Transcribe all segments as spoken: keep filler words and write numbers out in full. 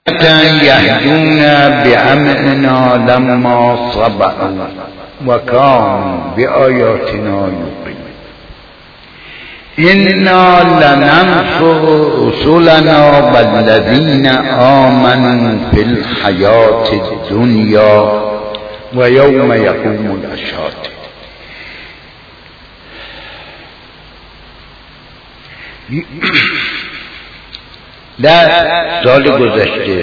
یهدون بأمرنا لما صبروا و كانوا بآیاتنا یوقنون انا لننصر رسلنا والذین آمنوا فی الحیاة الدنیا و یوم یقوم الاشهاد. در سال گذشته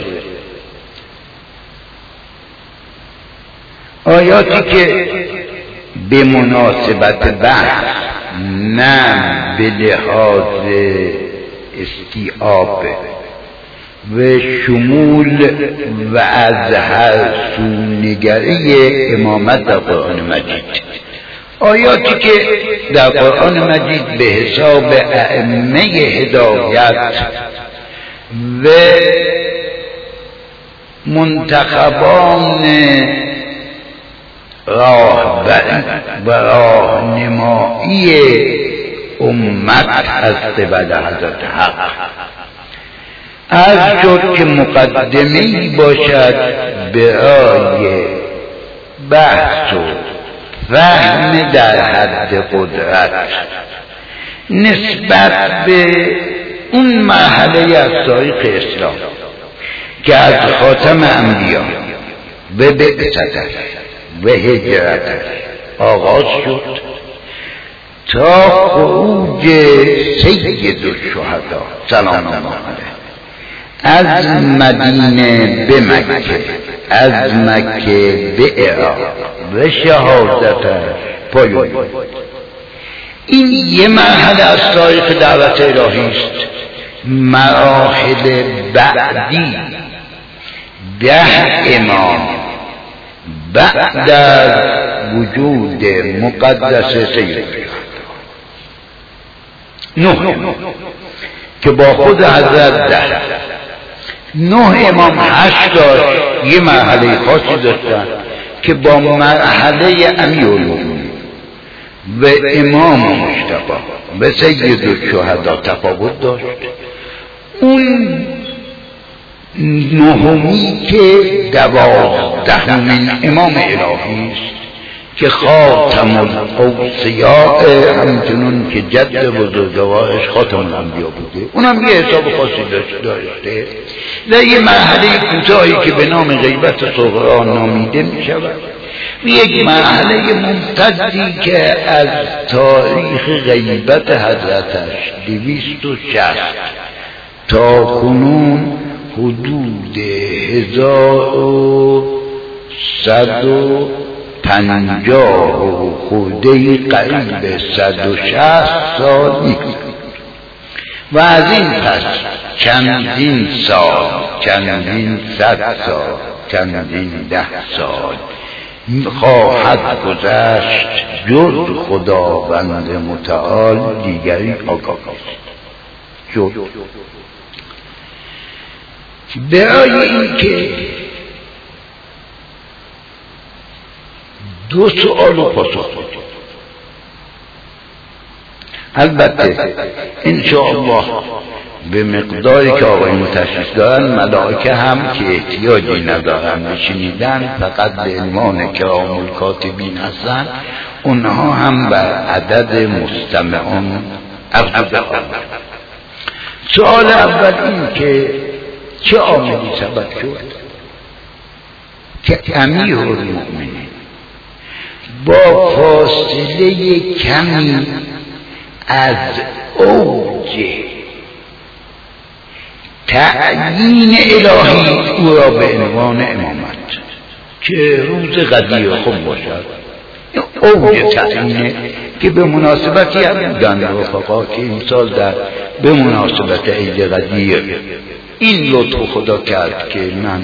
آیاتی که به مناسبت بحث نه به لحاظ استیعاب و شمول و از هر سو نگری امامت در قرآن مجید، آیاتی که در قرآن مجید به حساب ائمه هدایت و منتخبان راهبری و راهنمایی امت از قبل حضرت حق از شد که مقدمه‌ای باشد برای بحث و فهم در حد قدرت نسبت به اون مرحله از تاریخ اسلام که از خاتم انبیا و بعثت و هجرت آغاز شد تا خروج سید الشهدا سلام الله علیه از مدینه به مکه، از مکه به عراق و شهادت پایان. این یه مرحله از تاریخ دعوت الهی است. مراحل بعدی ده امام بعد از وجود مقدس سید نه که با خود حضرت ده نه امام هشت داشت، یه مرحله خاصی داشتن که با مرحله امیرالمومنین و امام مجتبی و سید الشهدا تفاوت داشت. اون نهمی که دوازدهمین امام الهی است که خاتم الاوصیاء، همچنون که جد بزرگوارش خاتم الانبیا بوده، اونم یه حساب خاصی داشته در یه مرحله کوتاهی که به نام غیبت صغرا نامیده می شود، یک مرحله ممتدی که از تاریخ غیبت حضرتش دویست و شصت تا کنون حدود هزار و صد و پنجاه و خورده قریب صد و شصت سال نیست و از این پس چندین سال، چندین صد سال، چندین ده سال خواهد گذشت جز خداوند متعال دیگری آگاه شد. برای اینکه دو سوال رو پاسخ بدیم، البته انشاءالله به مقداری که آقایون تشریف دارن ملائکه هم که احتیاجی ندارن بشنیدن، فقط به عنوان کرام الکاتبین هستن، اونها هم بر عدد مستمعان عرض دارن. سوال اول این که چه عاملی سبب شد که امیرالمومنین با فاصله کمی از اوج تعیین الهی او را به عنوان امامت که روز قدیر خوب باشد، اوج تعیینه که به مناسبتی هم بودن رفقا که این سال در به مناسبت عید قدیر این لطف خدا کرد که من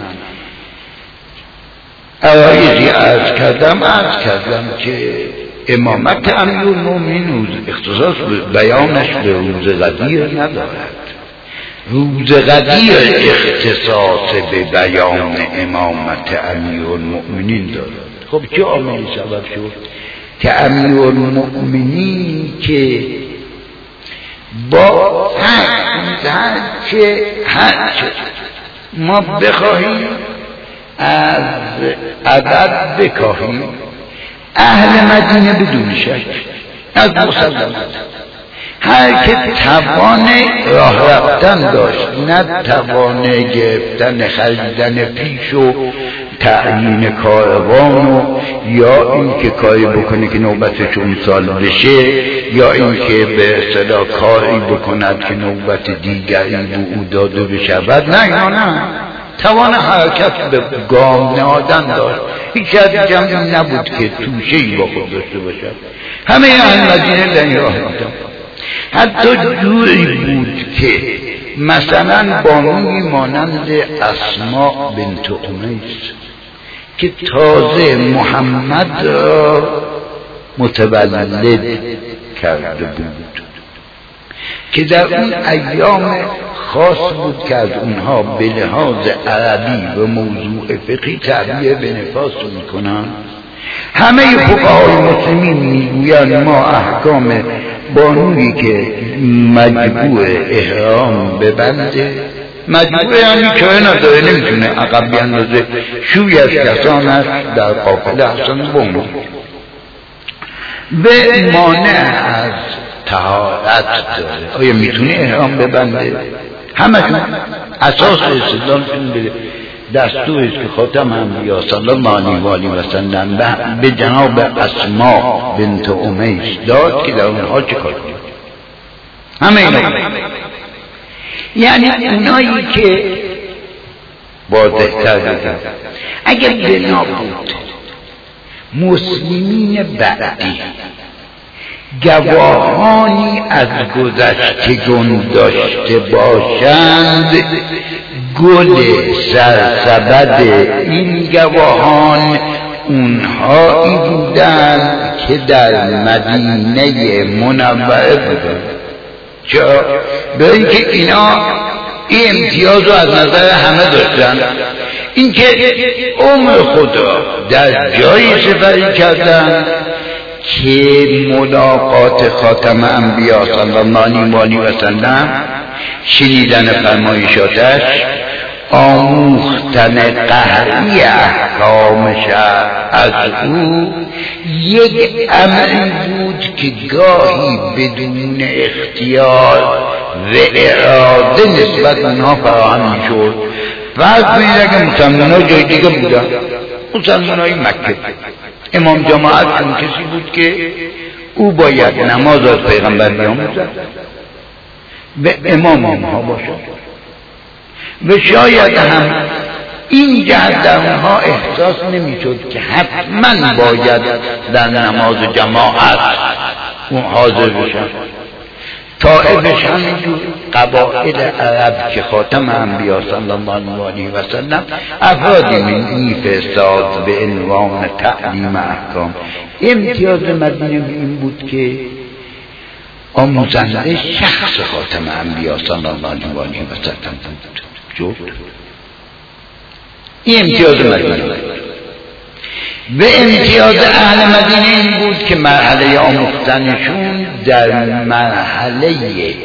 عرایضی عرض کردم عرض کردم که امامت امیرالمومنین اختصاص بیانش به روز قدیر ندارد. روز قدیر اختصاص به بیان امامت امیرالمومنین دارد. خب چه عاملی سبب شد که امیرالمومنین که با هر چه هر چه ما بخواهیم از عدد بکاهیم اهل مدینه بدون شک از مسلمان هر که توان راه رفتن داشت، نه توان گرفتن خریدن پیش و تعیین کاروان و یا اینکه کاری بکنه که نوبتش اون سال بشه یا اینکه به اصطلاح کاری بکند که نوبت دیگری به او داده بشود، نه یا نه توان حرکت به گام نهادن داشت. هیچ از جمعی نبود که توشه‌ای با خود داشته باشد. همه اهل مدینه لن راه رفتن. حتی جوری بود که مثلا بانوی مانند اسماء بنت امیس که تازه محمد را متولد کرده بود که در اون ایام خاص بود که از اونها به لحاظ عربی و موضوع فقهی تعبیه به نفاس میکنن. همه فقهای مسلمین میگویند ما احکام بانویی که مجبور احرام ببنده، مجبور یعنی چاره نداره، نمیتونه عقب بیندازه، شوی از کسان است در قافله حسن بانو به مانع از طهارت داره. آیا میتونه احرام ببنده؟ همشون اساس استدلال بده دستوری است که خاتم انبیا صلی الله علیه و آله و سلم به جناب اسماء بنت امیس داد که در اونها چه کار کنید. همه اینا یعنی اونایی که واضح‌تر بگم اگر بنا بود مسلمین بعدی گواهانی از گذشتگان داشته باشند، گل سرسبد این گواهان اونهایی بودند که در مدینه منوره بودند. چرا؟ به اینکه اینا این امتیاز رو از نظر همه داشتن، اینکه عمر خود را در جایی سپری کردن که ملاقات خاتم انبیا صلی الله علیه و سلم، شنیدن فرمایشاتش، آموختن قهری احکام شرع از او یک امری بود که گاهی بدون اختیار و اراده نسبت اونها فراهم میشد. فرض کنید اگه مسلمان ها جای دیگه بودن، مسلمان های مکه، امام جماعت چون کسی بود که او باید نماز از پیغمبر بیاموزد به امام اونها باشد و شاید هم این جهت در اونها احساس نمیشد که حتما باید در نماز جماعت اون حاضر بشن. طائفش همینجور قبائل عرب که خاتم انبیا صلی الله علیه و سلم افرادی میفرستاد به عنوان تعلیم احکام. امتیاز مدینه این بود که آموزنده شخص خاتم انبیا صلی الله علیه و سلم بود. جفت این امتیاز مدینه. به امتیاز اهل مدینه این بود که مرحله آموختنشون در مرحله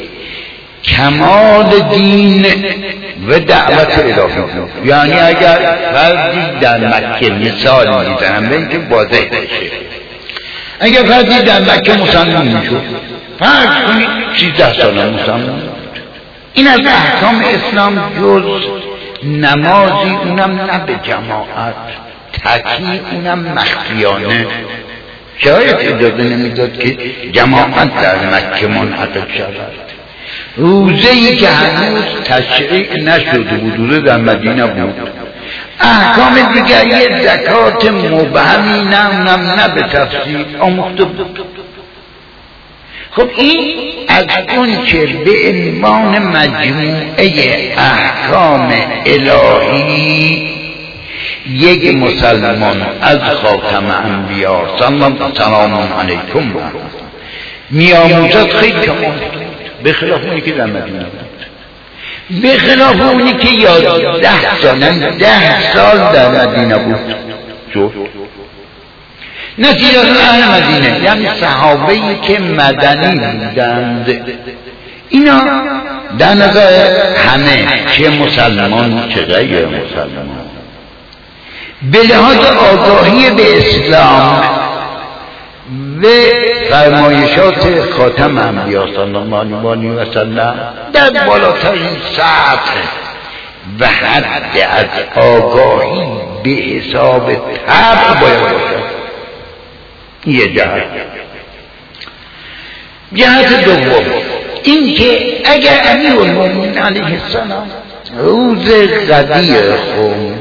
کمال دین و دعوت الهی بود. یعنی اگر فردی در مکه مثال میزنم به اینکه واضح بشه، اگر فردی در مکه مسلمان میشد، فرض کنید سیزده سال مسلمان، این از احکام اسلام جز نمازی، اونم نه به جماعت، تکی، اونم مخفیانه، شاید اجازه نمیداد که جماعت در مکه منعقد شود. روزه ای که هنوز تشریع نشده بود، روزه در مدینه بود. احکام دیگری زکات مبهمی نه نه نه به تفصیل آموخته بود. خب این از اون که به عنوان مجموعه احکام الهی یک مسلمان از خاتم انبیا سلام علیکم میآموزد خیلی کمال، به خلاف اونی که در مدینه بود، به خلاف اونی که یازده سال ده سال در مدینه بود. شو نتیجه اهل مدینه یعنی صحابه‌ای که مدنی بودند، اینا در نظر همه، چه مسلمان چه غیر مسلمان، به لحاظ آگاهی به اسلام و فرمایشات خاتم انبیا صلی الله علیه و سلم در بالاترین سطح و حد از آگاهی به حساب طبع باید باشد. یه جهت. جهت دوم این که اگر امیرالمومنین علیه السلام روز قدیر خون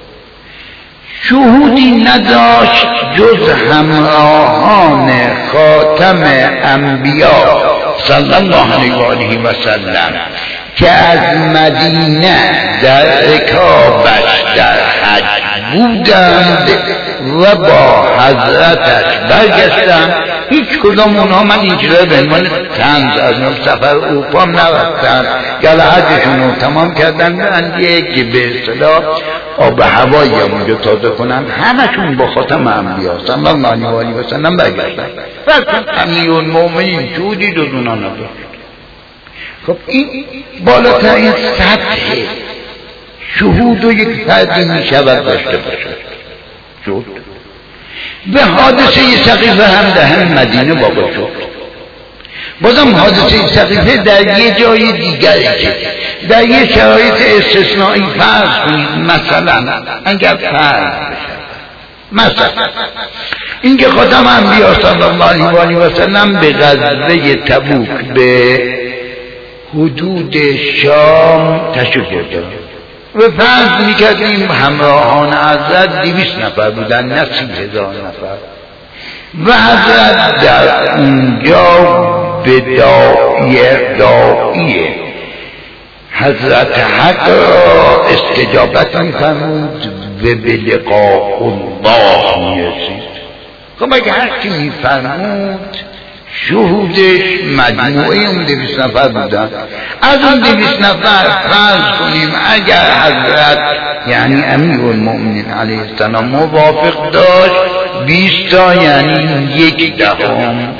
شهودی نداشت جز همراهان خاتم انبیا صلی الله علیه و سلم که از مدینه در رکابش در حج بودند و با حضرتش برگشتند، هیچ کدام اونها من اینجا به عنوان طنز از سفر اروپا نرفتن، گل حجشون رو تمام کردن برنده که به اصطلاح آب هوایی اونجا تازه کنن، همشون با خاتم انبیا صلی الله علیه و سلم برگشتن. فرق امیرالمومنین جودی دو دونا نداشت. خب این بالاترین سطح شهود و یک فردی می شود داشته باشد. شد به حادثه سقیفه هم در هم مدینه واقع شد. بازم حادثه سقیفه در یه جای دیگری که در یه شرایط استثنایی فرض کنید، مثلا اگر فرض بشه مثلا اینکه خاتم انبیا صلی الله علیه و سلم به غزوه تبوک به حدود شام تشریف برده و فرض میکردیم همراهان حضرت دویست نفر بودن، نه سی هزار نفر، و حضرت در اونجا به داعیه داعیه حضرت حق را استجابت میفرمود و به لقاء الله میرسید. خب اگه هرچی میفرمود شهودش مجموعه اون دویست نفر بودن، از اون دویست نفر فرض کنیم اگر حضرت یعنی امیرالمومنین علیه السلام موافق داشت بیست تا، یعنی یک دهم،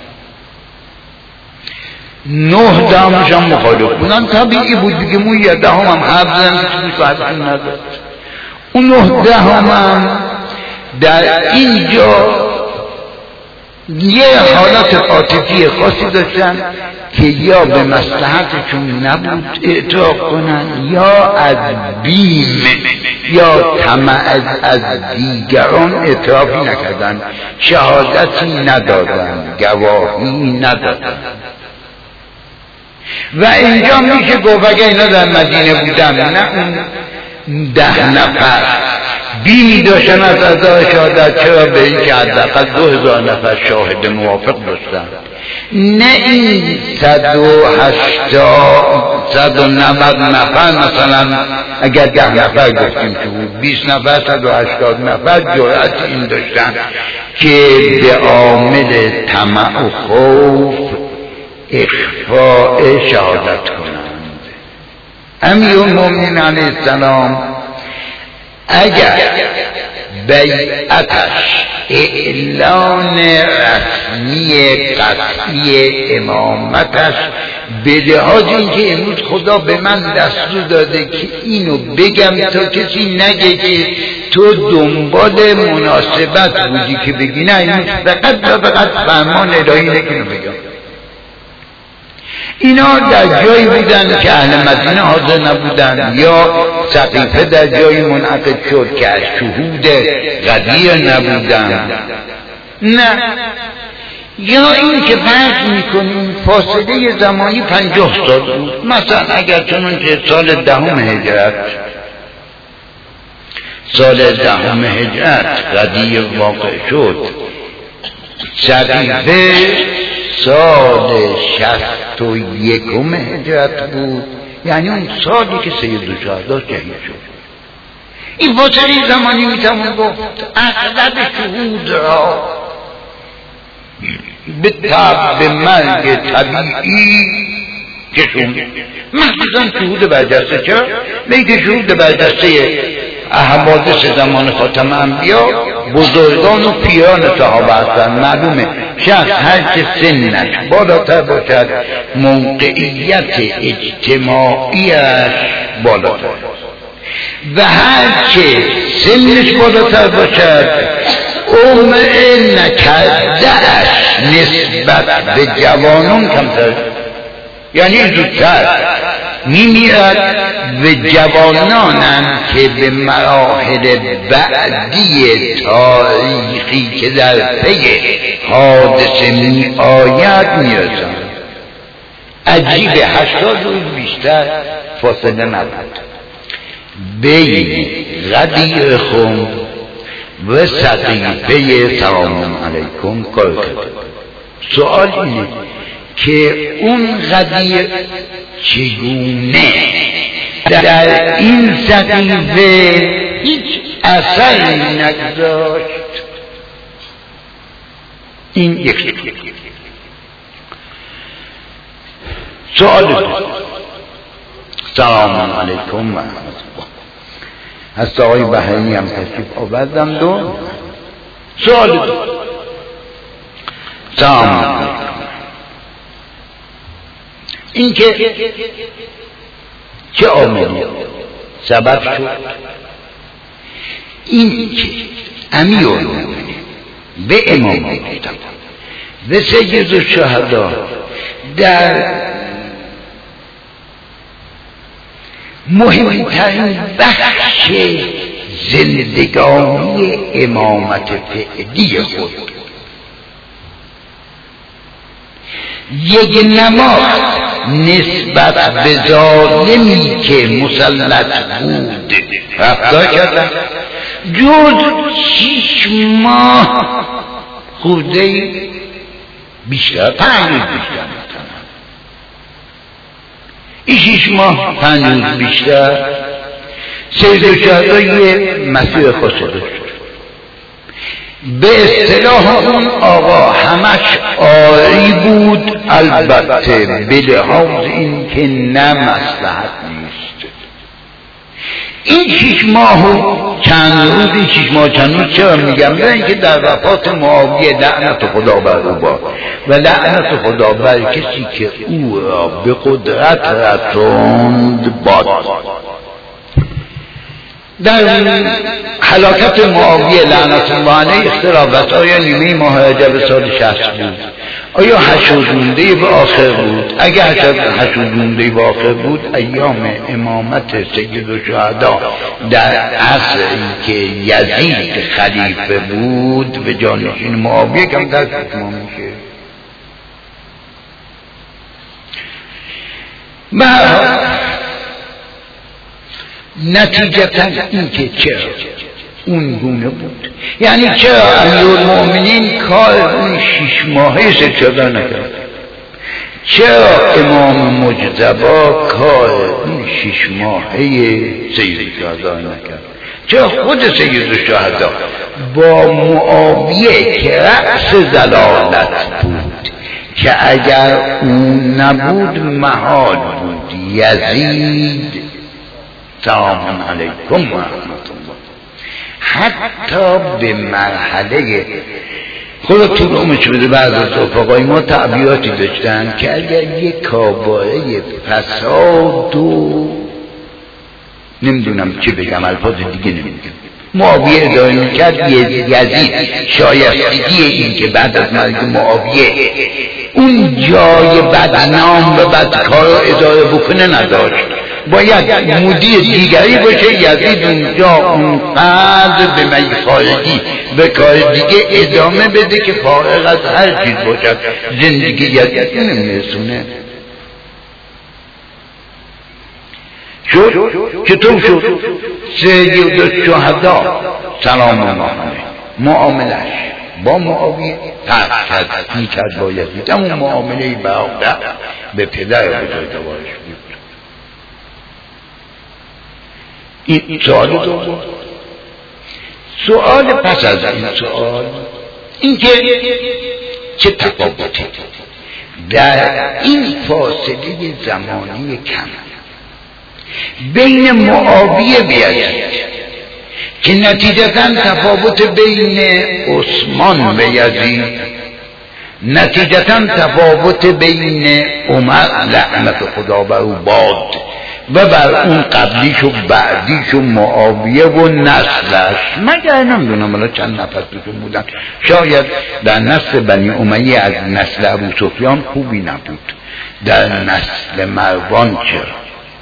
نه دهمش هم مخالف بودن. طبیعی بود دیگه، مو یه دهم هم حفظن چیزی فرضی نداشت. اون نه دهم هم در اینجا یه حالت عاطفی خاصی داشتن که یا به مصلحتشون نبود اعتراف کنن یا از بیم یا طمع از, از دیگران اعترافی نکردن، شهادتی ندادن، گواهی ندادن. و اینجا میشه گفت اگه اینا در مدینه بودن، نه اون ده نفر بیمی داشتن از ازای شهادت، چرا به این که حداقل دو هزار نفر شاهد موافق داشتن، نه این صد و هشتاد صد و نود نفر مثلا اگر ده نفر گفتیم که بود بیست نفر صد و هشتاد نفر جرأت این داشتن که به عامل طمع و خوف اخفاء شهادت کنند. امیرالمومنین علیه السلام اگر بیعتش اعلان رسمی قطعی امامتش به لحاظ اینکه امروز خدا به من دستور داده که اینو بگم تا کسی نگه که تو دنبال مناسبت بودی که بگی، نه این فقط و فقط فرمان الهی اینه که اینو بگم. اینا در جایی بودن که اهل مدینه حاضر نبودن، یا سقیفه در جایی منعقد شد که از شهود غدیر نبودن، نه، یا این که فرض میکنیم فاصله زمانی پنجاه سال بود. مثلا اگر چنانچه سال دهم هجرت سال دهم هجرت غدیر واقع شد، سقیفه سال شصت و یکم هجرت بود، یعنی اون سالی که سید الشهدا شهید شد. این فاصله زمانی میتوان گفت اغلب شهود را به تب مرگ طبیعی کشوند، مخصوصا شهود برجسته. چرا؟ به اینکه شهود برجسته حوادث زمان خاتم انبیا بزرگان و پیران صحابه هستند. معلومه شخص هر که سنش بالاتر باشد موقعیت اجتماعیش بالاتر و هر که سنش بالاتر باشد عمر نکرده‌اش نسبت به جوانان کمتر، یعنی زودتر میمیرد و جوانانم که به مراحل بعدی تاریخی که در پی حادثه می آید میرسند. عجیب هشتاد روز بیشتر فاصله نبود بین غدیر خم و سقیفه سلام علیکم کار کرد. سوال اینه که اون غدیر چگونه در این سقیفه هیچ اثری نگذاشت؟ این یک سوال دو. سلام علیکم و رحمت الله. از آقای بحرینی هم تشریف آوردم. دو سوال دو. سلام علیکم. این که چه عاملی سبب شد این که امیرالمومنین به امام مجتبی و سید الشهدا در مهمترین بخش زندگانی امامت فعلی خود یک نماز نسبت به ظالمی که مسلط بود رفتار کردن جز شیش ماه خورده بیشتر پنج روز بیشتر این شیش ماه پنج روز بیشتر سید الشهدای مسیر خاصه داشت. به اصطلاح اون آقا همش آری بود، البته به لحاظ این که نه مصلحت نیست. این شیش ماه و چند روز این شیش ماه چند روز چرا میگم؟ نه اینکه در وفات معاویه لعنت خدا بر او باد و لعنت خدا بر کسی که او را به قدرت رساند باد. در هلاکت معاویه لعنت الله علیه اختلافات آیا نیمه ماه رجب سال شصت بود؟ آیا حشود مونده به آخر بود؟ اگر حشود مونده به آخر بود ایام امامت سید الشهدا در عصری که یزید خلیفه بود به جانشین معاویه کمتر تمام میشه. نتیجتا این که چرا اون گونه بود، یعنی چرا امیرالمومنین کار اون شیش ماهه سجاده نکرد؟ چرا امام مجتبی کار اون شیش ماهه سید الشهدا نکرد؟ چرا خود سید الشهدا با معاویه که رأس ضلالت بود که اگر اون نبود محال بود یزید سلام علیکم و رحمت الله حتی به مرحله خود طول عمرش بده بعض از رفقای ما تعبیراتی داشتن که اگر یک کاباره فساد و نمیدونم چی بگم الفاظ دیگه نمیدونم معاویه اداره میکرد یزید شایستگی این که بعد از مرگ معاویه اون جای بدنام و بدکار رو اداره بکنه نداشت، باید مدیر دیگری باشه. یزید اونجا اونقدر به میخارگی به کار دیگه ادامه بده که فارغ از هر چیز باشد زندگی یزید نمیرسونه. شد چطور شد؟ سید الشهدا سلام الله علیه معاملش با معاویه فرق کرد میکرد با یزید، اما معامله برادر به پدر بزرگوارش بود. این سوال دوم. سوال پس از این سوال این که چه تفاوتی در این فاصله زمانی کم بین معاویه و یزید که نتیجتاً تفاوت بین عثمان و یزید، نتیجتاً تفاوت بین عمر لعنت خدا بر او باد و بر اون قبلیش و بعدیش و معاویه و نسلش، مگر نمیدونم الان چند نفر توشون بودن، شاید در نسل بنی امیه از نسل ابو سفیان خوبی نبود، در نسل مروان چرا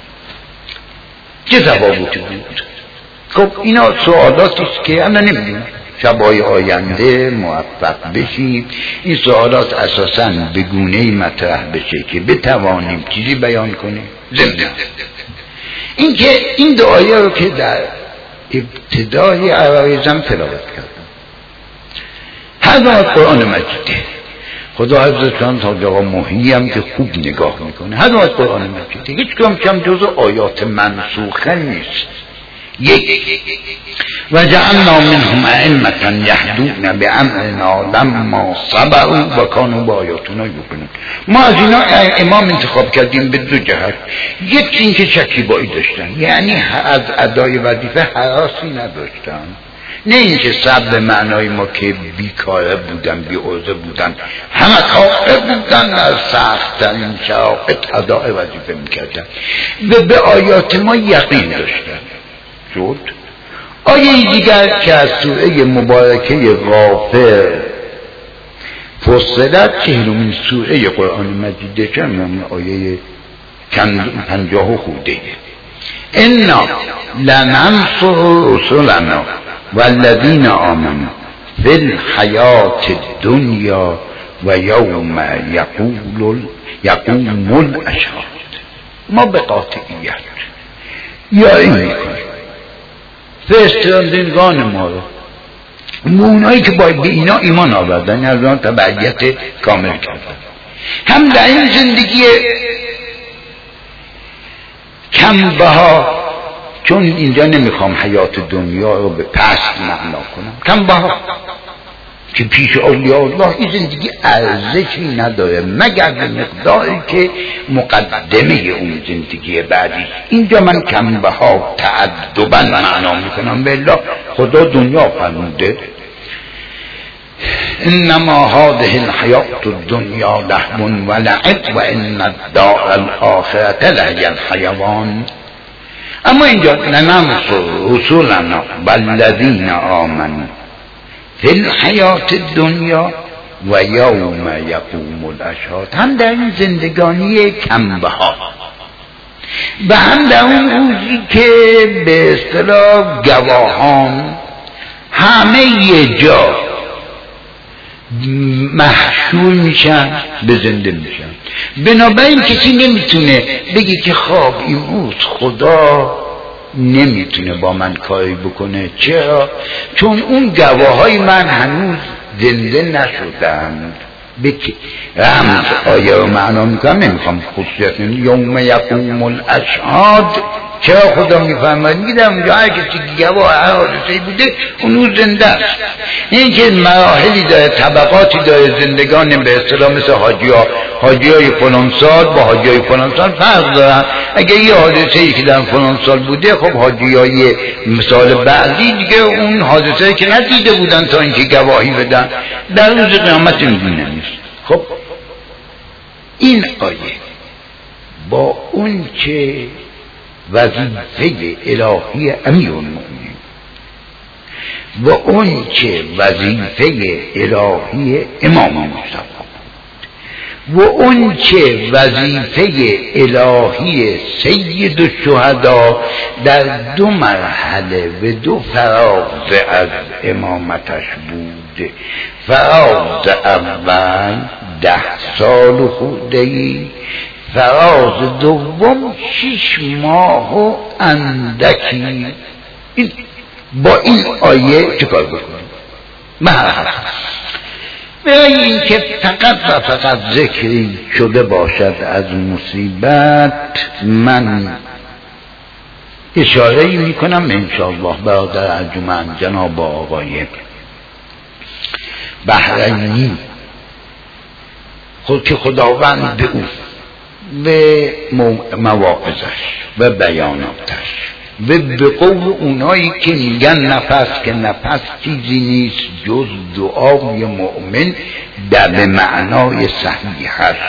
چه تفاوتی بود؟ خب اینا سوالاتی است که الان نمیدونم، شبای آینده موفق بشیم این سوالات اساساً به گونه‌ای مطرح بشه که بتوانیم چیزی بیان کنیم. ضمن این که این دعایه رو که در ابتدای عرایزم تلاوت کردم، هر دو از قرآن مجیده، خدا حفظشان تا آقا محیی هم که خوب نگاه میکنه، هر دو از قرآن مجیده، هیچ کم کم جزو آیات منسوخه نیست. یک و جعلنا منهم ائمة یهدون بامرنا لما صبروا و کانوا بآیاتنا یوقنون. ما از اینا امام انتخاب کردیم به دو جهت، یک این که شکیبایی داشتن، یعنی از ادای وظیفه هراسی نداشتن، نه اینکه صبر به معنای ما که بیکاره بودن بی عرضه بودن، همه قائل بودن در سخت‌ترین شرایط ادای وظیفه میکردن و به آیات ما یقین داشتن. شد آیه دیگر که از سوره مبارکه غافر فصلت، چهلمین سوره قرآن مجیده، که همین آیه پنجاه و خورده، انا لننصر رسلنا والذین آمنوا فی الحیات الدنیا و یوم یقول یقوم الاشهاد. ما به قاطعیت یاری میکنیم فرستادگان ما رو، اونایی که باید به اینا ایمان آوردن، از آن تبعیت کامل کردن، هم در این زندگی کم بها، چون اینجا نمیخوام حیات دنیا رو به پست معنا کنم، کم بها که پیش اولیاء الله این زندگی ارزشی نداره مگر به مقداری که مقدمه اون زندگی بعدی. اینجا من کم بها تعدبا معنا میکنم، بالله خدا دنیا فرموده انما هذه الحیات الدنیا لهو و لعب و ان الدار الاخرة لهی الحیوان. اما اینجا لننصر رسولنا والذین آمنوا فی الحیات الدنیا و یوم یقوم الاشهاد، هم در این زندگانی کمبها و هم در اون روزی که به اصطلاح گواهان همه یه جا محشور میشن، به زنده میشن. بنابراین کسی نمیتونه بگی که خواب این روز خدا نمیتونه با من کاری بکنه. چرا؟ چون اون گواهای من هنوز زنده نشدند. بکی رمز آیه رو معنا میکنم، نمیخوام خصوصیت یوم یقوم الاشهاد. چرا خدا میفرماید؟ میگم اونجا هر کسی گواه هر حادثه‌ای بوده اون روز زنده است. این که مراحلی داره، طبقاتی داره زندگان، به اصطلاح مثل حاجی ها، حاجی های فلان سال با حاجی های فلان سال فرق دارن. اگر یه حادثه‌ای که در فلان سال بوده، خب حاجی های مثال بعدی دیگه اون حادثه‌ای که ندیده بودن تا اینکه گواهی بدن در روز قیامت می‌بینن. خب این آیه با اون که وظیفه الهی امیرالمؤمنین و اون که وظیفه الهی امام مصطفی و اون که وظیفه الهی سید الشهدا در دو مرحله و دو فراز از امامتش بود. فراز اول ده سال خورده‌ای، فراز دوم شش ماه و اندکی. این با این آیه چه کار بکنیم؟ محرم برای این که فقط و فقط ذکری شده باشد از مصیبت، من اشاره می کنم انشاءالله برادر ارجمند جناب آقای بحرینی، خود که خداوند به او به مواعظش و بیاناتش و به قول اونایی که میگن نفس، که نفس چیزی نیست جز دعای مؤمن در به معنای صحیح هست،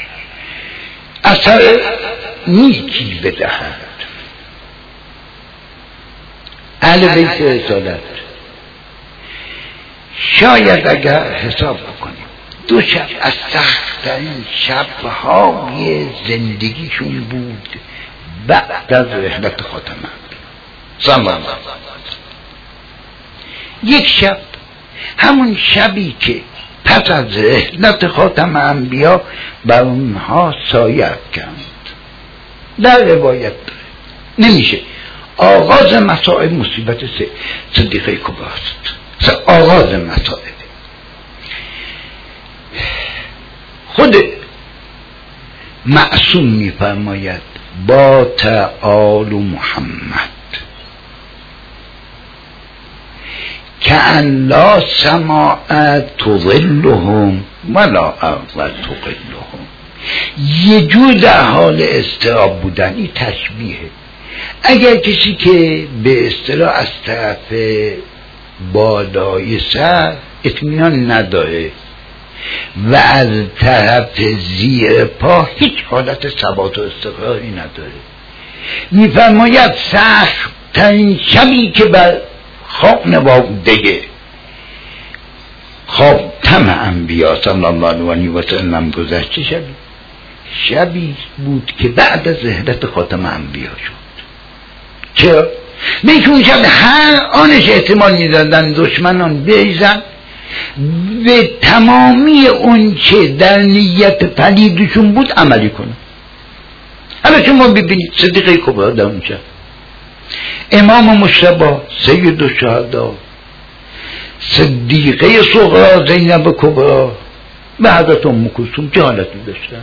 اثر نیکی بدهد. اهل بیت رسالت شاید اگر حساب بکنیم دو شب از سخت‌ترین شب‌های زندگیشون بود بعد از رحلت خاتم انبیا صلی الله علیه و یک شب، همون شبی که پس از رحلت خاتم انبیا بر اونها سایه کند. در روایت نمیشه آغاز مصائب مصیبت صدیقه کبری است، آغاز مصائب. خود معصوم میفرماید با تعال محمد که ان لا سماع تظلهم ولا ارض تقلهم. یه جور در حال اضطراب بودن، این تشبیهه. اگر کسی که به اصطلاح از طرف بالای سر اطمینان نداره و از طرف زیر پا هیچ حالت ثبات و استقراری نداره، میفرماید سخت ترین شبی که بر خانواده خاتم انبیا صلی الله علیه و سلم گذشته شبی شبی بود که بعد از رحلت خاتم انبیا شد. چرا؟ میتون شب هر آنش احتمال میدادن دشمنان بریزن به تمامی اون چه در نیت پلیدشون بود عملی کنن. حالا شما ببینید صدیقه کبری در اونجا، امام مجتبی، سید الشهدا، صدیقه صغرا زینب کبری و حضرت ام کلثوم چه حالتی داشتن؟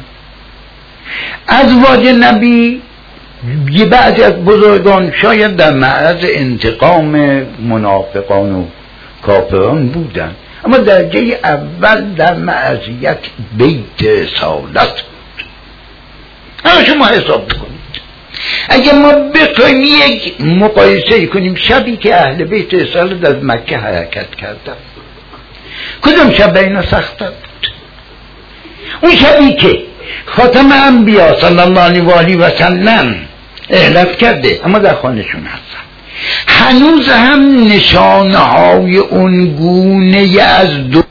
ازواج نبی یه بعضی از بزرگان شاید در معرض انتقام منافقان و کافران بودن، اما درجه اول در معرضیت بیت رسالت بود. اما شما حساب کنید اگر ما بخوایم یک مقایسه کنیم شبی که اهل بیت رسالت از مکه حرکت کردن، کدام شب اینا سخت‌تر بود؟ اون شبی که خاتم انبیا صلی الله علیه و سلم رحلت کرده اما در خانهشون هستن، هنوز هم نشانه های اون گونه از دو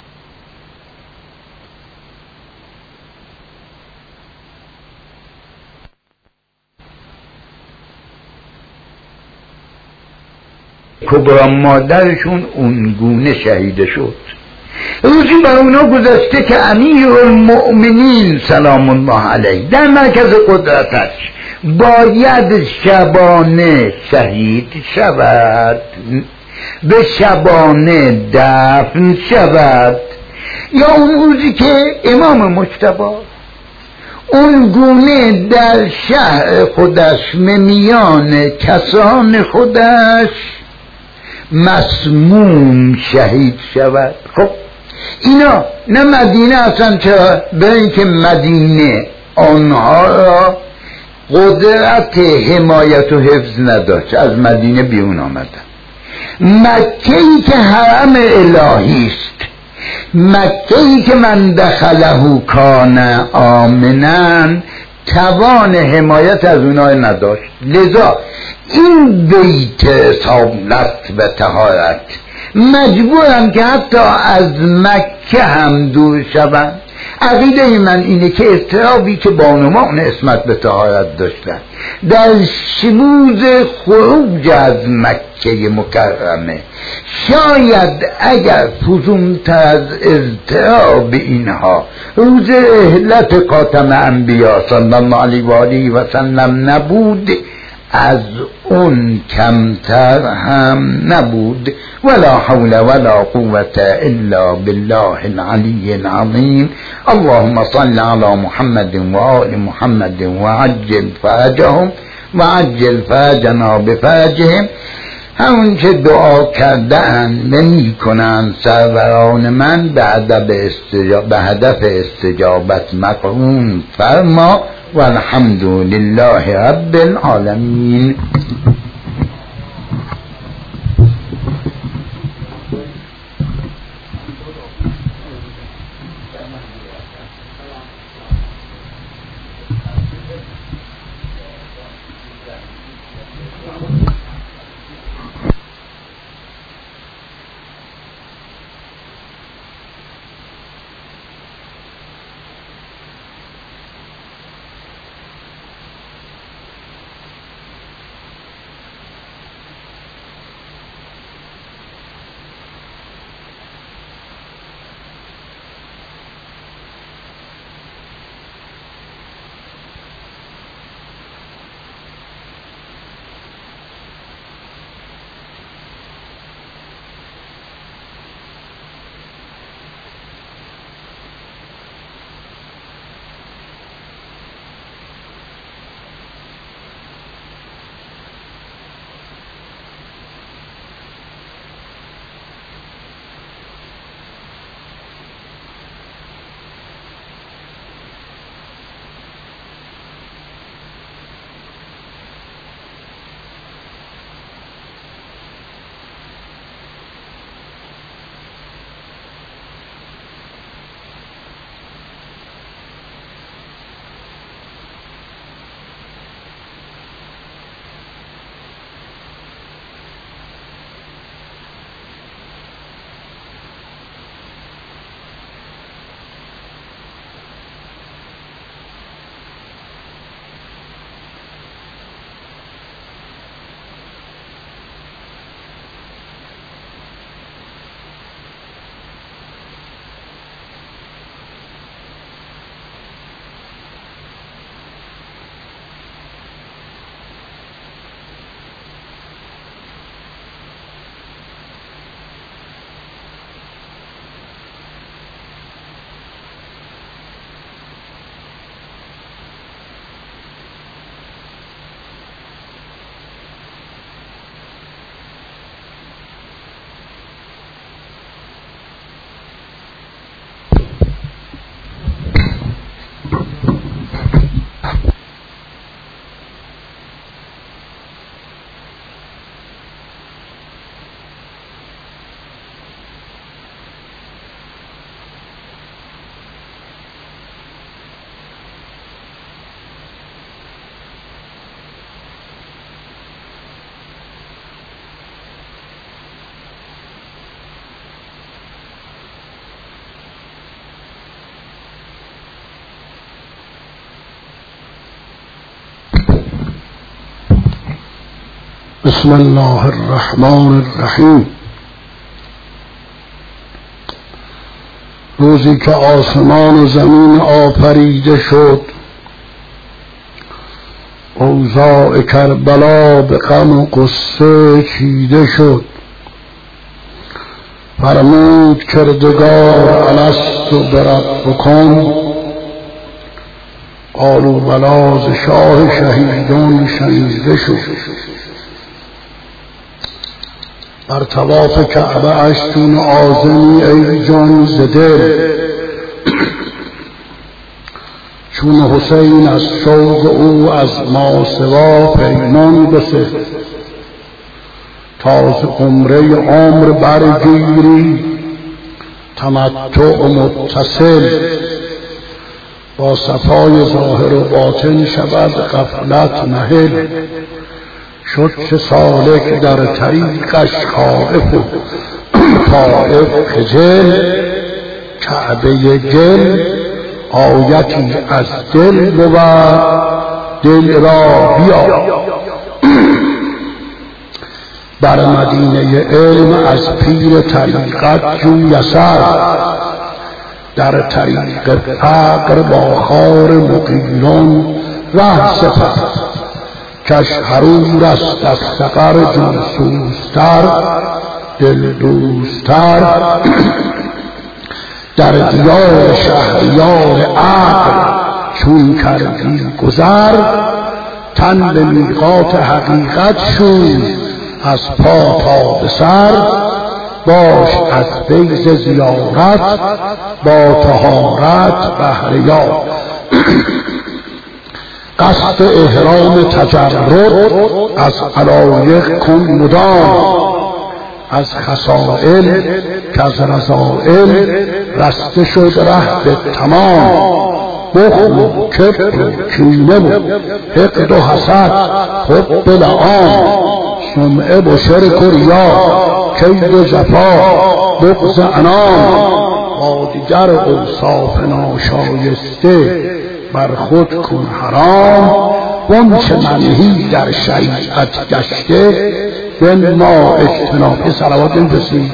کبرا مادرشون اون گونه شهید شد. روزی بر اونا گذشته که امیر المؤمنین سلام الله علیه در مرکز قدرتش باید شبانه شهید شود، به شبانه دفن شود، یا اون روزی که امام مجتبی اون گونه در شهر خودش میان کسان خودش مسموم شهید شود. خب اینا نه مدینه هستن، چرا؟ برای اینکه مدینه آنها را قدرت حمایت و حفظ نداشت، از مدینه بیرون آمدن. مکه‌ای که حرم الهی است، مکه‌ای که من دخله کان آمنا، توان حمایت از اونها نداشت. لذا این بیت رسالت و طهارت مجبورم که حتی از مکه هم دور شوم. عقیده من اینه که اضطرابی که بانوان اسمت به طهارت داشتن در شموز خروج از مکه مکرمه، شاید اگر فزونتر از اضطراب اینها روز رحلت خاتم انبیا صلی الله علیه و سلم نبود، از اون کمتر هم نبود. ولا حول ولا قوة الا بالله العلی العظیم. اللهم صل على محمد و آل محمد و عجل فرجهم و عجل فرجنا بفرجهم. همون که دعا کردن نمی کنن سروران من به هدف استجاب به هدف استجابت مقرون فرما. والحمد لله رب العالمین. بسم الله الرحمن الرحیم. روزی که آسمان و زمین آفریده شد، اوضاع کربلا به غم و غصه چیده شد. فرمود کردگار الستو بربکم، قالوا بلی، ز شاه شهیدان شنیده شد. بر طواف کعبه اش چون آزمی ای جان ز دل، چون حسین از شوق او از ماسوا پیمان بسه. تا ز عمره عمر برگیری تمتع متصل، با صفای ظاهر و باطن شود غفلت محل. شد چه سالک در طریقش خائف و طائف خجل، کعبه گل آیتی از دل بود، دل را بیا. بر مدینه علم از پیر طریقت جوی اثر، در طریق فقر با خار مقیلان ره سپر. کش حرور است از سقر جوسوزتر، دل دوستر. در دیار شهریار عقل چون کردی گذر، تن به میقات حقیقت شوی از پا تا به سر. باش از فیض زیارت با طهارت بهره یاب. قصد احرام تجرد از علایق کن مدام، از خصائل که از رذائل رسته شد ره به تمام. بخل و کبر و کینه و حقد و حسد حب لعان، سمعه و شرک و ریا کید و جفا بغض انام. با دیگر اوصاف ناشایسته بر خود کن حرام. وانچه منهی در شریعت گشته بنما اجتناب. این صلوات این بسید.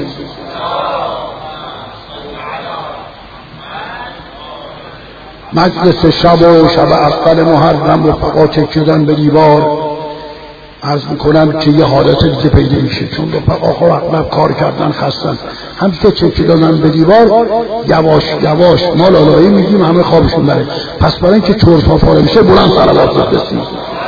مجلس شب و شب اول محرم رفقا چکیدن به دیوار. عرض میکنم که یه حالت دیگه پیدا میشه، چون رفقا ها اغلب کار کردن خستن. هم که چکی دادن به دیوار یواش یواش ما لالایی میگیم همه خوابشون بره. پس برای اینکه چرفا پاره میشه بلند صلوات بفرستیم.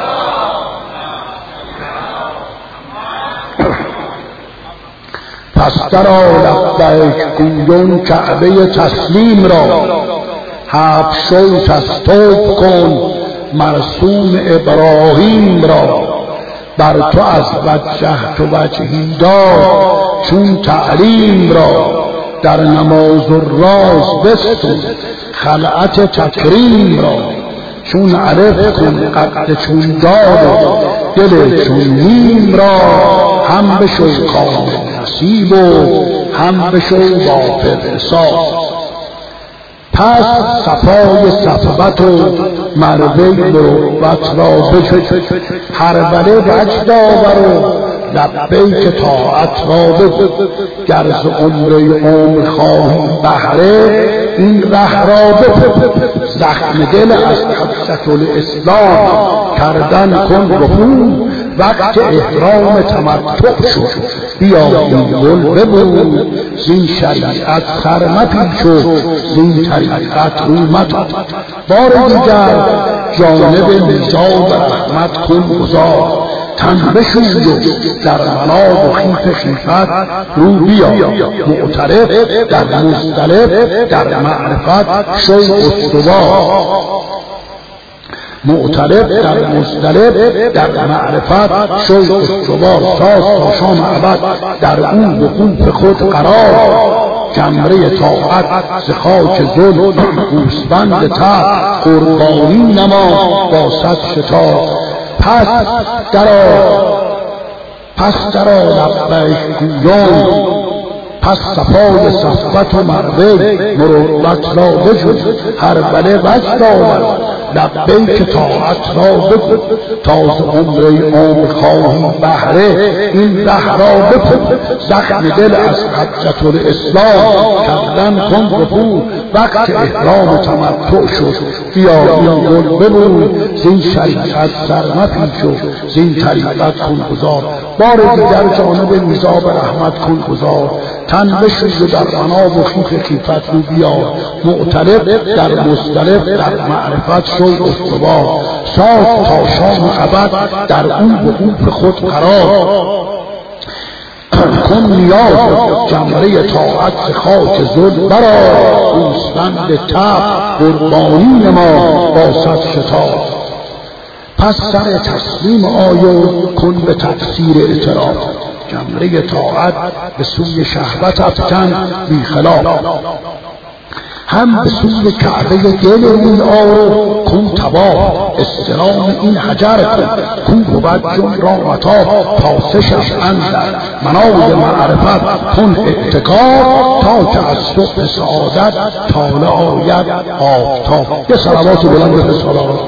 پس درآ لبیک گویان کعبه تسلیم را، هفت شوط از توب کن مرسوم ابراهیم را. بر تو از وجهت و وجهی داد چون تعلیم را، در نماز و راز بستون خلعت تکریم را. چون عرف کن قد چون داد دل چون نیم را، هم بشو کامل نصیب و هم بشو غافل حساب. پس صفای صفوت و مروه مروت را بجو، هربله وجد آور و لبیک طاعت را بگو. گر ز عمره عمر خواهی بهره این ره را بپو. زخم دل از حجت الاسلام کردن کن رفو. وقت احرام تمتع شد بیا این گل ببو. زین شریعت سر مپیچ و زین طریقت رو متاب. بار دیگر جانب نزاع رحمت کن گذار. تن بشوی و در مناب و خیف خیفت رو بیا. معترف در مزدلف در معرفت شو استوار. معترف در مزدلف در معرفت شو استوار. ساز تا شام ابد در اون وقوف خود قرار. جمره طاعت ز خاک ظلم گوسفند تب قربانی نما با صد شتاب. پس درآ پس درآ لبیک گویان پس صفای صفوت و مروه مروت را بجو، هر بله بس دارد لبیک طاعت را بگو، تا ز عمره عمر خواهی بهره این ره را بکن، زخم دل از حجة الاسلام کردن کن رفو، وقت احرام تمتع شد بیا این گل ببوی، زین شریعت سر مپیچ و زین طریقت کن گذار، بار دیگر جانب میزاب رحمت کن گذار، تن بشوی در فنا و شوخ خیفت رو بیا، معتلف در مزدلف در معرفت شوی استوار، ساز تا شام ابد در اون وقوف خود قرار، کن نیاز جمره طاعت خاک ظلم برا، گوسفند تب قربانی ما با صد شتاب، پس سر تسلیم آیو کن به تفسیر اعتراف، جمره طاعت به سوی شهوت افکن بی خلاف، هم به سوی کعبه دل این آرو کن تباه، استلام این حجر کن کو بود جن را متاع، پاسشش اندر منال معرفت کن اتکار، تا که از صبح سعادت طالع آید آفتاب. یه صلوات بلند به سلام.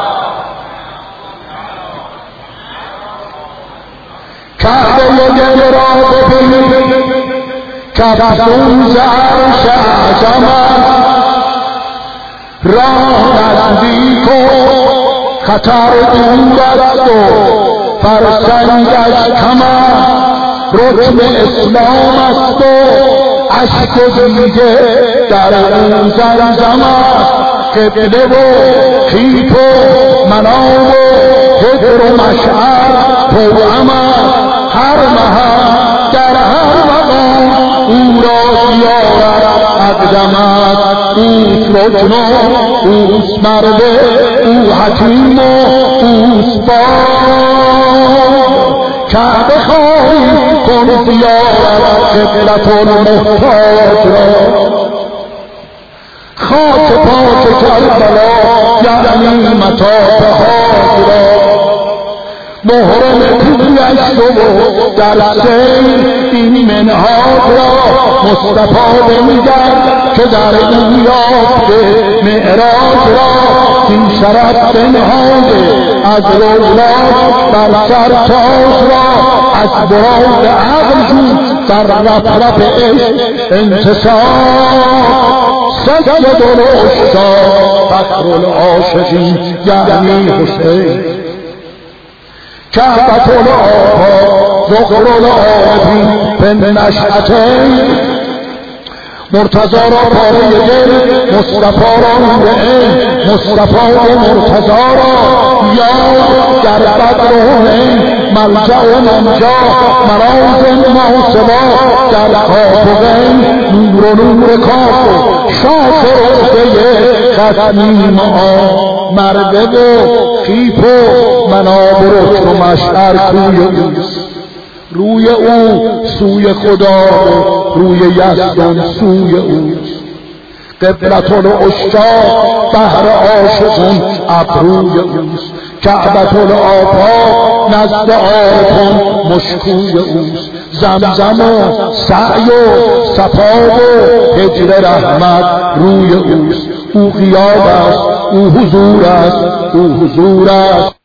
کعبه دل را ببین که بسوز عرش اعظمت، راه نزدیک و خطر دور است و فرسنگش کمر، رکن اسلام است و اشک دیده در اون زمزم است، قبله و خیف و منام و حجر و مشعر توأم است، هر محل در هر مقام او را زیارت اقدمت، اوست رکن و اوست مرده، او حکیم و اوست بار، کعبه خواهی کن زیارت قبلت المحتاج را، خاک پاک کربلا یعنی متاع حاج را، محرم کویش شو در سیر این منهاج را، مصطفی بنگر که در او یافته معراج را، این شرف بنهاده از رولاد بر سر تاج را، از براد عقل جو در رفرف عشق انتصار، سید العشاق فخر العاشقین یعنی حسین، کعبة الآبا ذخر العابدین به نشأتین، مرتضی را پاره دل، مصطفی را نور عین، مصطفی و مرتضی را یاد در بدر و حنین، ملجأ و منجا مراز محاسبا در کاف و غین، نور و نور کاف و شاف و عقده ختمیم آن، مرده و خیف و مناب و رکن و مشعر کوی اوست، روی او سوی خدا و روی یزدان سوی اوست، قبلت العشاق بهر عاشقان ابروی اوست، کعبة الآفاق نزد عارفان مشکوی اوست، زمزم و سعی و صفا و هجر رحمت روی اوست، او غیاب است او حضور است او حضور است.